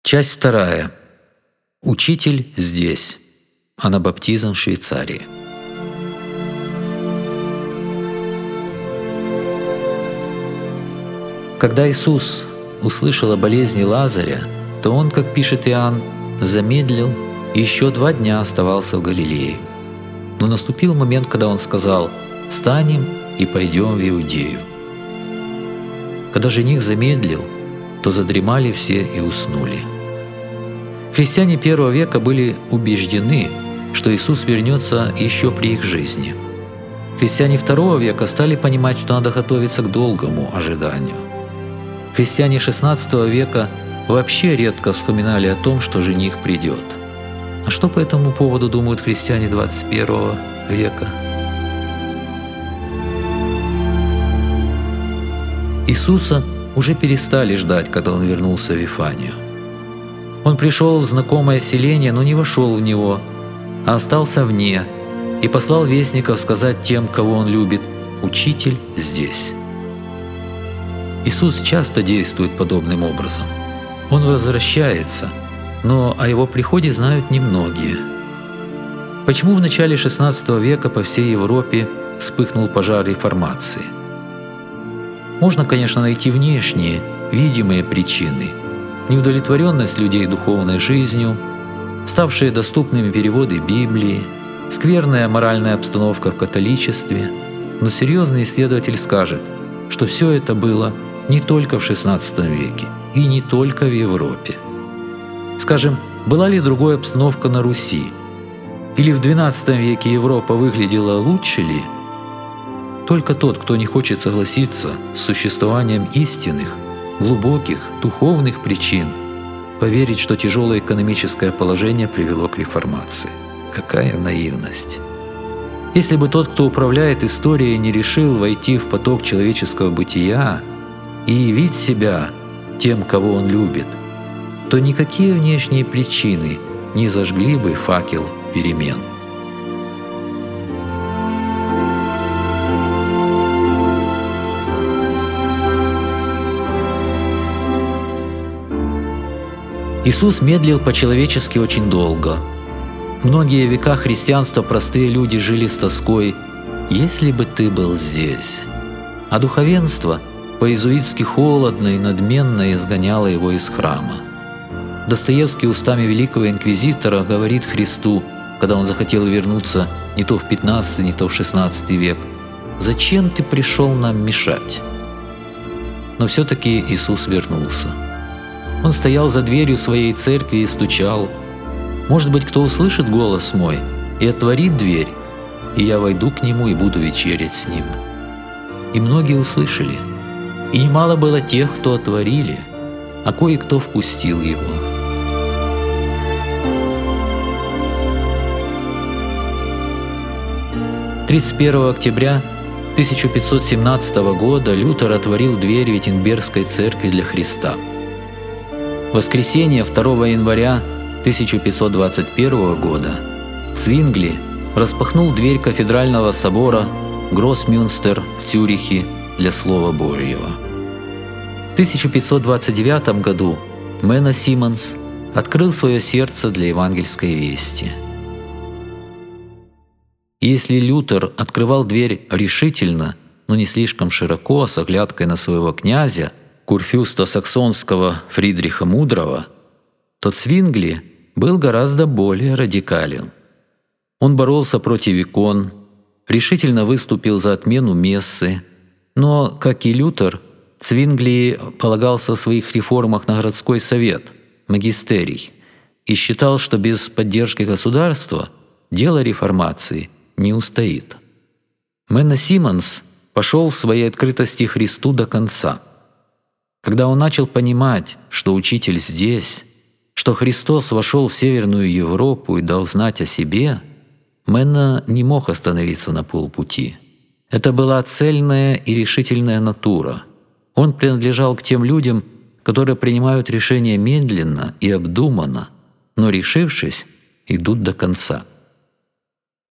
Часть вторая. Учитель здесь. Анабаптизм в Швейцарии. Когда Иисус услышал о болезни Лазаря, то Он, как пишет Иоанн, замедлил и еще 2 дня оставался в Галилее. Но наступил момент, когда Он сказал: «Встанем и пойдем в Иудею». Когда жених замедлил, то задремали все и уснули. Христиане первого века были убеждены, что Иисус вернется еще при их жизни. Христиане второго века стали понимать, что надо готовиться к долгому ожиданию. Христиане XVI века вообще редко вспоминали о том, что жених придет. А что по этому поводу думают христиане XXI века? Иисуса уже перестали ждать, когда Он вернулся в Вифанию. Он пришел в знакомое селение, но не вошел в него, а остался вне и послал вестников сказать тем, кого Он любит: «Учитель здесь». Иисус часто действует подобным образом. Он возвращается, но о Его приходе знают немногие. Почему в начале XVI века по всей Европе вспыхнул пожар реформации? Можно, конечно, найти внешние, видимые причины: неудовлетворенность людей духовной жизнью, ставшие доступными переводы Библии, скверная моральная обстановка в католичестве. Но серьезный исследователь скажет, что все это было не только в XVI веке и не только в Европе. Скажем, была ли другая обстановка на Руси? Или в XII веке Европа выглядела лучше ли? Только тот, кто не хочет согласиться с существованием истинных, глубоких, духовных причин, поверит, что тяжелое экономическое положение привело к реформации. Какая наивность! Если бы тот, кто управляет историей, не решил войти в поток человеческого бытия и явить себя тем, кого он любит, то никакие внешние причины не зажгли бы факел перемен. Иисус медлил по-человечески очень долго. Многие века христианства простые люди жили с тоской: «Если бы ты был здесь». А духовенство по-иезуитски холодно и надменно изгоняло его из храма. Достоевский устами великого инквизитора говорит Христу, когда он захотел вернуться не то в XV, не то в XVI век: «Зачем ты пришел нам мешать?» Но все-таки Иисус вернулся. Он стоял за дверью своей церкви и стучал: «Может быть, кто услышит голос мой и отворит дверь, и я войду к нему и буду вечерять с ним». И многие услышали, и немало было тех, кто отворили, а кое-кто впустил его. – 31 октября 1517 года Лютер отворил дверь Виттенбергской церкви для Христа. В воскресенье 2 января 1521 года Цвингли распахнул дверь кафедрального собора Гроссмюнстер в Цюрихе для Слова Божьего. В 1529 году Менна Симонс открыл свое сердце для евангельской вести. И если Лютер открывал дверь решительно, но не слишком широко, с оглядкой на своего князя, курфюрста саксонского Фридриха Мудрого, то Цвингли был гораздо более радикален. Он боролся против икон, решительно выступил за отмену мессы, но, как и Лютер, Цвингли полагался в своих реформах на городской совет, магистерий, и считал, что без поддержки государства дело реформации не устоит. Менна Симонс пошел в своей открытости Христу до конца. Когда он начал понимать, что Учитель здесь, что Христос вошел в Северную Европу и дал знать о себе, Менна не мог остановиться на полпути. Это была цельная и решительная натура. Он принадлежал к тем людям, которые принимают решения медленно и обдуманно, но, решившись, идут до конца.